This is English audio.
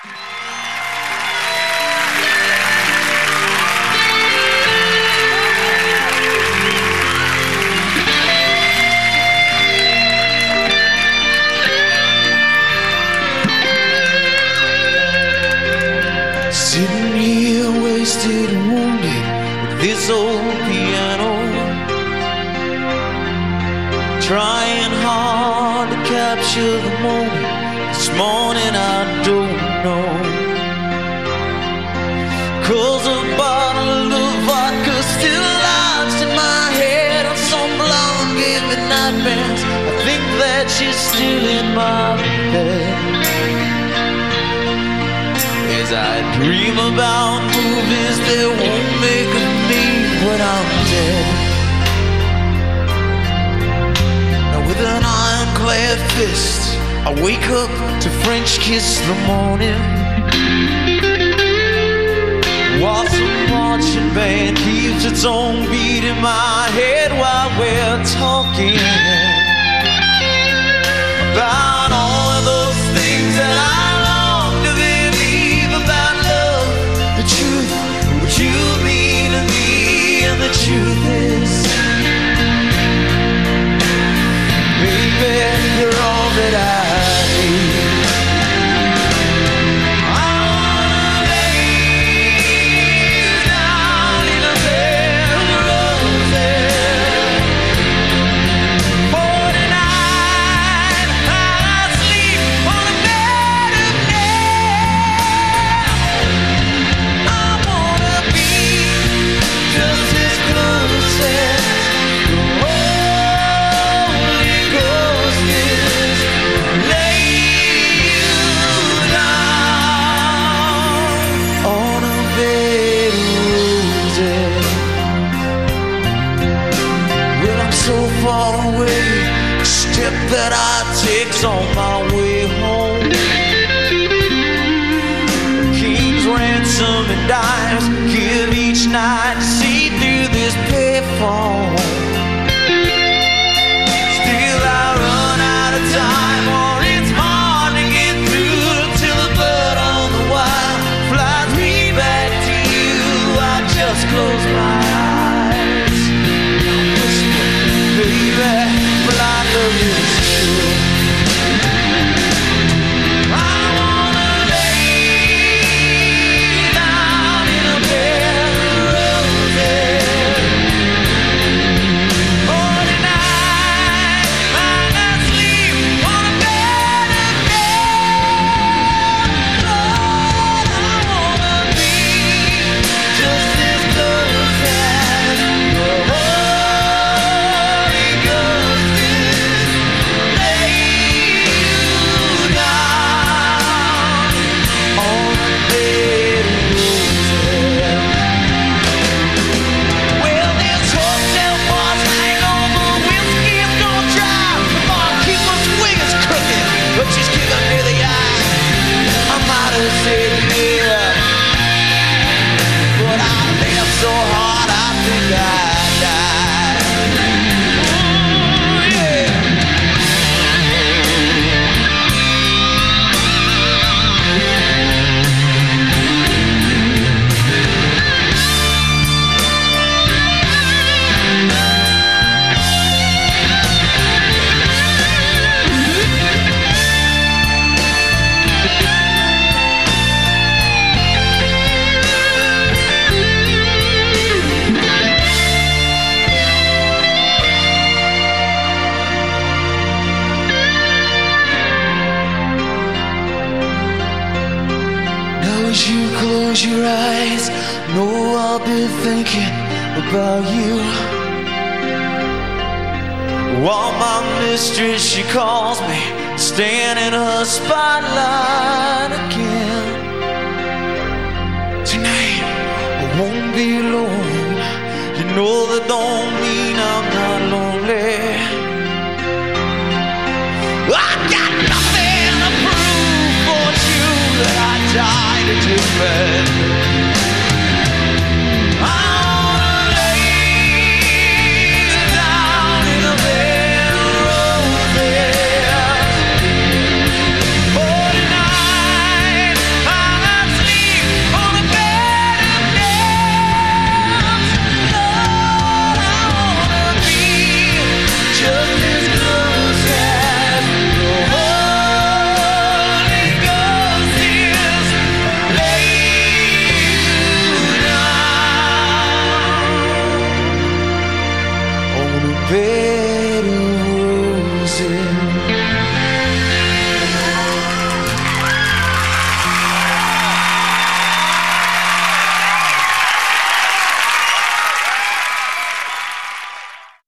Sitting here wasted and wounded with this old piano, trying hard to capture the moment. This morning I don't know, 'cause a bottle of vodka still lodged in my head, and some blonde gave me nightmares. I think that she's still in my bed as I dream about movies that won't make me when I'm dead. Now with an ironclad fist I wake up to French kiss the morning, while some marching band keeps its own beat in my head while we're talking about all of those things that I long to believe about love, the truth, what you mean to me. And the truth is, baby, you're all that I need. That I takes on my way home. King's ransom and dimes give each night to see through this payphone. Still I run out of time, or it's hard to get through till the blood on the wire flies me back to you. I just close my eyes, baby, but I love you. Close your eyes, know I'll be thinking about you. While my mistress, she calls me, stand in her spotlight again. Tonight, I won't be alone. You know that don't mean I'm not lonely. I got nothing to prove for you that I died to do bad.